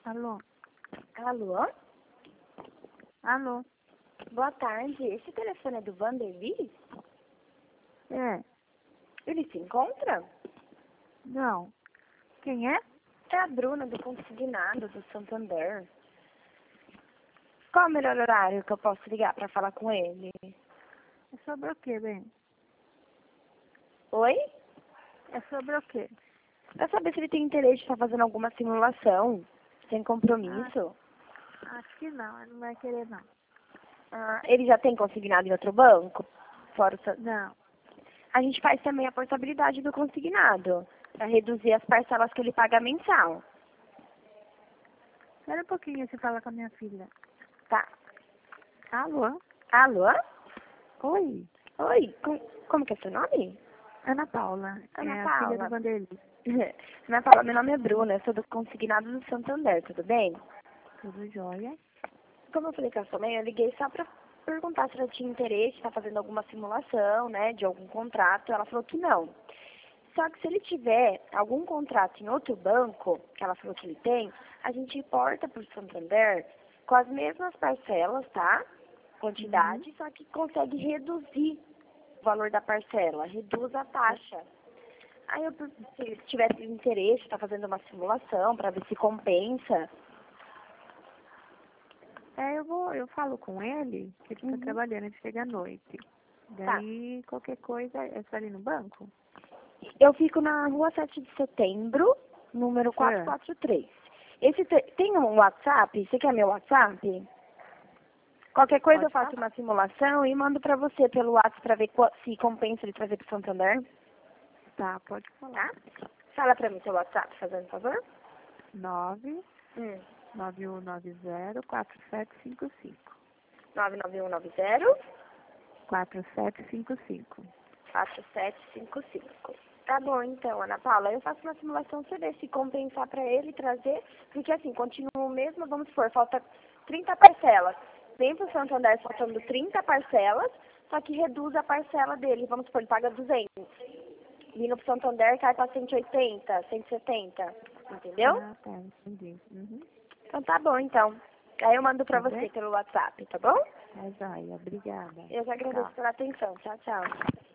Alô? Alô? Alô? Boa tarde. Esse telefone é do Vanderly? É. Ele se encontra? Não. Quem é? É a Bruna do Consignado do Santander. Qual é o melhor horário que eu posso ligar para falar com ele? É sobre o quê, bem? Oi? É sobre o quê? Pra saber se ele tem interesse em estar fazendo alguma simulação, sem compromisso. Acho que não, ele não vai querer não. Ele já tem consignado em outro banco? Fora o Não. A gente faz também a portabilidade do consignado, para reduzir as parcelas que ele paga mensal. Espera um pouquinho, você fala com a minha filha. Tá. Alô? Alô? Oi. Oi, como que é seu nome? Ana Paula. Ana É a filha Paula. do Vanderly. Ana Paula, meu nome é Bruna, eu sou do Consignado do Santander, tudo bem? Tudo jóia? Como eu falei com a sua mãe, eu liguei só para perguntar se ela tinha interesse, está fazendo alguma simulação, né, de algum contrato. Ela falou que não. Só que se ele tiver algum contrato em outro banco, que ela falou que ele tem, a gente importa para o Santander com as mesmas parcelas, tá? Quantidade, só que consegue reduzir o valor da parcela, reduz a taxa. Aí eu, se tivesse interesse, está fazendo uma simulação para ver se compensa. Eu falo com ele, que ele tá trabalhando, ele chega à noite. Tá. Daí, qualquer coisa, é só ali no banco? Eu fico na rua 7 de setembro, número 443. Tem um WhatsApp? Você quer meu WhatsApp? Qualquer coisa eu Pode faço falar. uma simulação e mando pra você pelo WhatsApp pra ver se compensa ele trazer pro Santander. Tá, pode falar. Tá? Fala pra mim seu WhatsApp, fazendo favor. 9 Hum. 9190 4755. 99190 4755. 4755. Tá bom, então, Ana Paula. Eu faço uma simulação, você vê se compensar pra ele trazer, porque assim, continua o mesmo, vamos supor, falta 30 parcelas. Vem pro Santander faltando 30 parcelas, só que reduz a parcela dele. Vamos supor, ele paga 200. Vindo pro Santander cai pra 180, 170. Entendeu? Ah, tá, entendi. Então tá bom, então. Aí eu mando pra Tá você bem? pelo WhatsApp, tá bom? Tá joia, obrigada. Eu já agradeço Tchau. pela atenção. Tchau, tchau.